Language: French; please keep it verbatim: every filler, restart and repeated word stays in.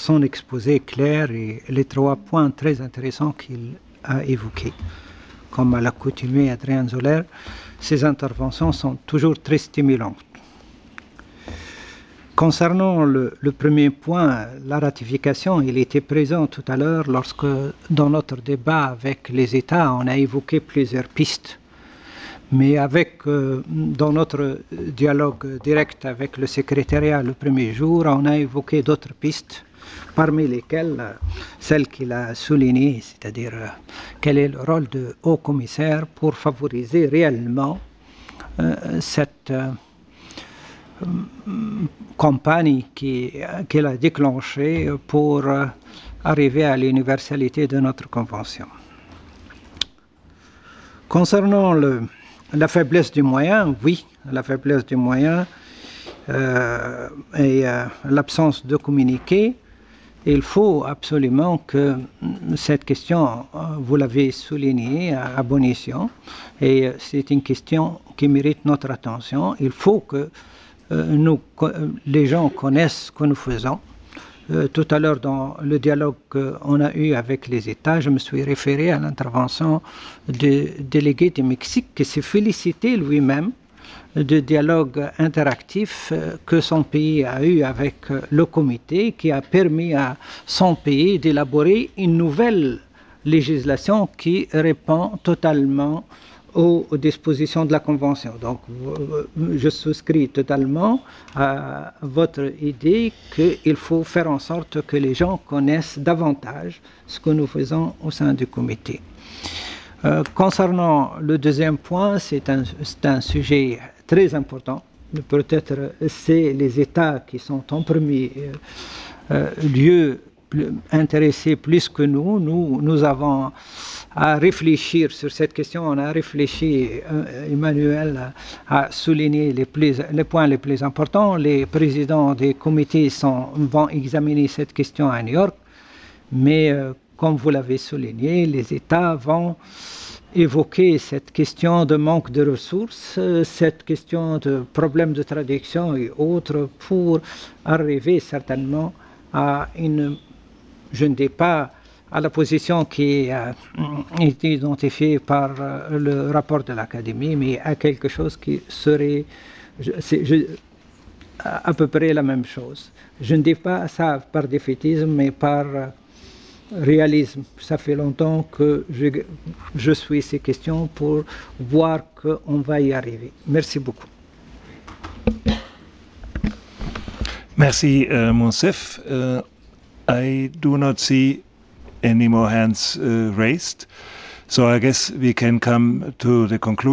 son exposé clair et les trois points très intéressants qu'il a évoqués. Comme à l'accoutumée Adrien Zoller, ses interventions sont toujours très stimulantes. Concernant le, le premier point, la ratification, il était présent tout à l'heure lorsque, dans notre débat avec les États, on a évoqué plusieurs pistes. Mais avec, euh, dans notre dialogue direct avec le secrétariat le premier jour, on a évoqué d'autres pistes, parmi lesquelles euh, celle qu'il a soulignée, c'est-à-dire euh, quel est le rôle de haut commissaire pour favoriser réellement euh, cette euh, campagne qu'elle a déclenchée pour euh, arriver à l'universalité de notre convention. Concernant le, la faiblesse des moyens, oui, la faiblesse des moyens euh, et euh, l'absence de communiqué, il faut absolument que cette question, vous l'avez souligné à, à bon escient, et c'est une question qui mérite notre attention. Il faut que euh, nous, les gens connaissent ce que nous faisons. Euh, tout à l'heure, dans le dialogue qu'on a eu avec les États, je me suis référé à l'intervention du délégué du Mexique qui s'est félicité lui-même du dialogue interactif que son pays a eu avec le comité, qui a permis à son pays d'élaborer une nouvelle législation qui répond totalement aux, aux dispositions de la Convention. Donc, je souscris totalement à votre idée qu'il faut faire en sorte que les gens connaissent davantage ce que nous faisons au sein du comité. Euh, concernant le deuxième point, c'est un, c'est un sujet très important. Peut-être c'est les États qui sont en premier euh, lieu plus, intéressés plus que nous. Nous, nous avons à réfléchir sur cette question. On a réfléchi, euh, Emmanuel a souligné les, plus, les points les plus importants. Les présidents des comités sont, vont examiner cette question à New York. Mais euh, comme vous l'avez souligné, les États vont évoquer cette question de manque de ressources, cette question de problèmes de traduction et autres pour arriver certainement à une, je ne dis pas à la position qui a été identifiée par le rapport de l'Académie, mais à quelque chose qui serait je, je, à peu près la même chose. Je ne dis pas ça par défaitisme, mais par réalisme. Ça fait longtemps que je, je suis ces questions pour voir qu'on va y arriver. Merci beaucoup. Merci, uh, Monsef. Uh, I do not see any more hands uh, raised, so I guess we can come to the conclusion.